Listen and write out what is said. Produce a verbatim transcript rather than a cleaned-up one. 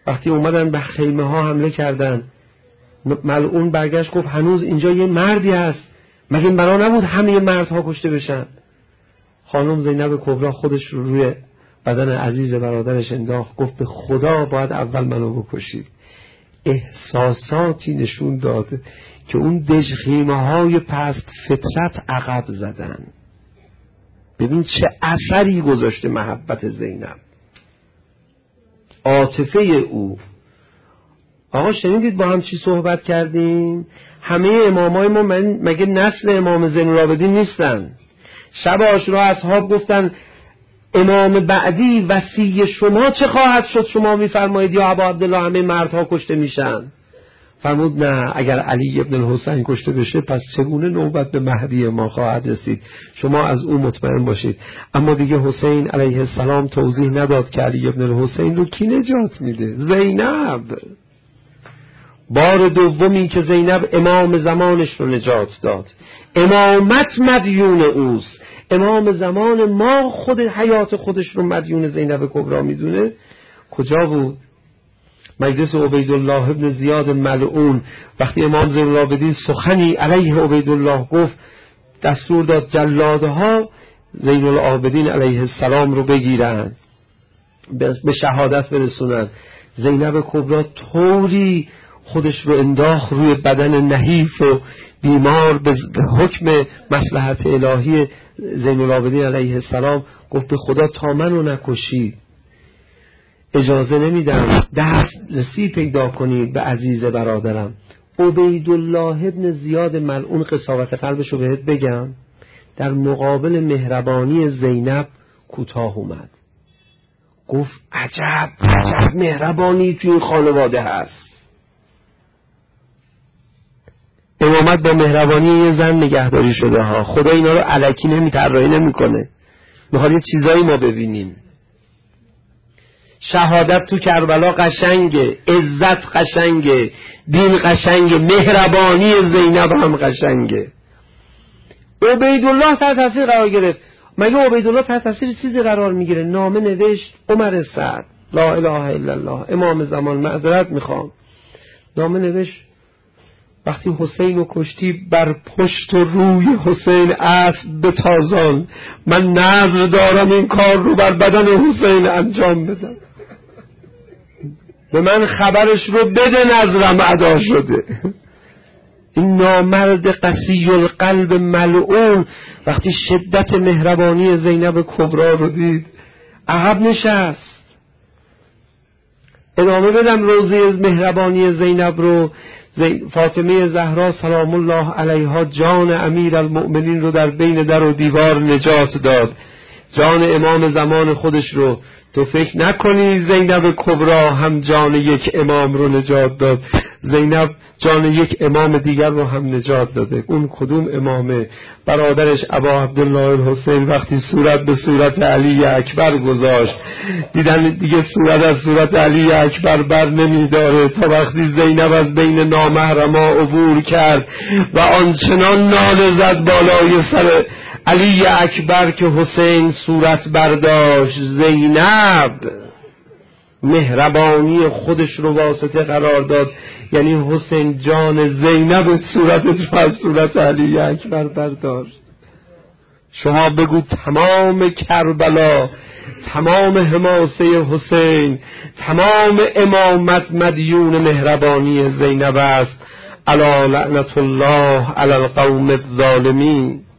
وقتی اومدن به خیمه ها حمله کردن، ملعون برگشت گفت هنوز اینجا یه مردی هست، مگه این بنا نبود همه مردها کشته بشن؟ خانم زینب کبرا خودش رو روی بدن عزیز برادرش انداخت، گفت به خدا باید اول منو بکشید. احساساتی نشون داد که اون دژخیمه های پست فطرت عقب زدن. ببین چه اثری گذاشته محبت زینب، عاطفه او. آقا شنیدید با هم چی صحبت کردیم؟ همه امامای ما مگه نسل امام زین العابدین نیستن؟ شب عاشورا اصحاب گفتن امام بعدی وصی شما چه خواهد شد؟ شما میفرمایید یا ابا عبدالله همه مردها کشته میشن. فرمود نه، اگر علی ابن الحسین کشته بشه پس چگونه نوبت به مهدی ما خواهد رسید؟ شما از او مطمئن باشید. اما دیگه حسین علیه السلام توضیح نداد که علی ابن الحسین رو کی نجات میده؟ زینب. بار دومی که زینب امام زمانش رو نجات داد. امامت مدیون اوست. امام زمان ما خود حیات خودش رو مدیون زینب کبرا میدونه. کجا بود؟ مجلس عبیدالله ابن زیاد ملعون وقتی امام زین العابدین سخنی علیه عبیدالله گفت، دستور داد جلادها زین العابدین علیه السلام رو بگیرن، به شهادت برسونن. زینب کبرا طوری خودش رو انداخت روی بدن نحیف و بیمار به حکم مصلحت الهی زین العابدین علیه السلام، گفت به خدا تا منو نکشی اجازه نمیدم دسترسی پیدا کنید به عزیز برادرم. عبیدالله ابن زیاد ملعون قساوت قلبشو بهت بگم، در مقابل مهربانی زینب کوتاه اومد. گفت عجب عجب مهربانی توی این خانواده هست. امامت با مهربانی یه زن نگهداری شده ها. خدا اینا رو الکی نمی طراحی نمیکنه، میخواد یه چیزایی ما ببینیم. شهادت تو کربلا قشنگه، عزت قشنگه، دین قشنگه، مهربانی زینب هم قشنگه. عبیدالله تحت تاثیر قرار گرفت. مگه عبیدالله تحت تاثیر چیزی قرار میگیره؟ نامه نوشت عمر سعد لا اله الا الله امام زمان معذرت میخوام. نامه نوشت وقتی حسین رو کشتی بر پشت و روی حسین اسب بتازان، من نذر دارم این کار رو بر بدن حسین انجام بدم. به من خبرش رو بده نذرم ادا شده. این نامرد قسی القلب ملعون وقتی شدت مهربانی زینب کبرا رو دید عقب نشست. ادامه بدم روزی مهربانی زینب رو. فاطمه زهرا سلام الله علیها جان امیر المؤمنین رو در بین در و دیوار نجات داد، جان امام زمان خودش رو. تو فکر نکنی زینب کبرا هم جان یک امام رو نجات داد، زینب جان یک امام دیگر رو هم نجات داده. اون کدوم امامه؟ برادرش ابا عبدالله الحسین وقتی صورت به صورت علی اکبر گذاشت، دیدن دیگه صورت از صورت علی اکبر بر نمی داره، تا وقتی زینب از بین نامحرما عبور کرد و آنچنان ناله زد بالای سر علی اکبر که حسین صورت برداشت. زینب مهربانی خودش رو واسطه قرار داد، یعنی حسین جان زینب صورتت رو از صورت علی اکبر برداشت. شما بگو تمام کربلا، تمام حماسه حسین، تمام امامت مدیون مهربانی زینب است. الا لعنت الله علی القوم الظالمین.